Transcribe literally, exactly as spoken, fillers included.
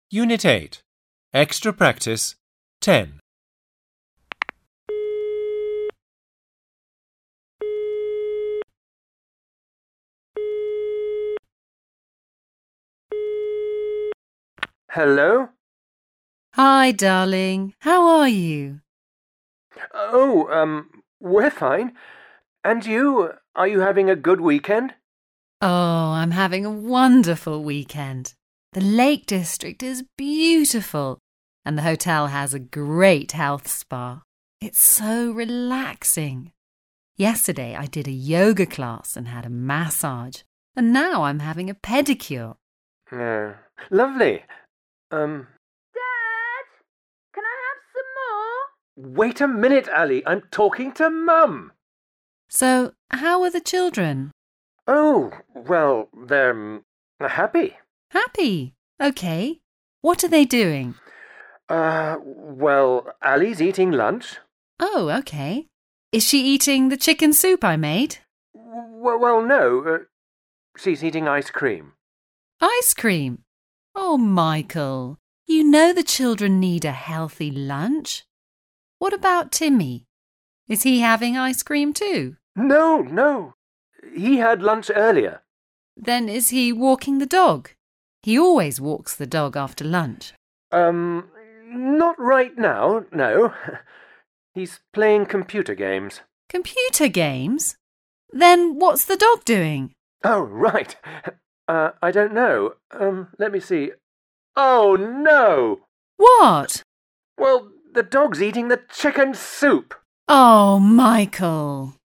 Unit eight. Extra practice ten. Hello? Hi, darling. How are you? Oh, um, we're fine. And you? Are you having a good weekend? Oh, I'm having a wonderful weekend. The Lake District is beautiful, and the hotel has a great health spa. It's so relaxing. Yesterday I did a yoga class and had a massage, and now I'm having a pedicure. Oh, lovely. Um, Dad, can I have some more? wait a minute, Ali. I'm talking to Mum. So, how are the children? Oh, well, they're um, happy. Happy. Okay. What are they doing? Uh, well, Ali's eating lunch. Oh, okay. Is she eating the chicken soup I made? Well, well no. Uh, she's eating ice cream. Ice cream? Oh, Michael, you know the children need a healthy lunch. What about Timmy? Is he having ice cream too? No, no. He had lunch earlier. Then is he walking the dog? He always walks the dog after lunch. Um, not right now, no. He's playing computer games. Computer games? Then what's the dog doing? Oh, right. Uh, I don't know. Um, let me see. Oh, no! What? Well, the dog's eating the chicken soup. Oh, Michael.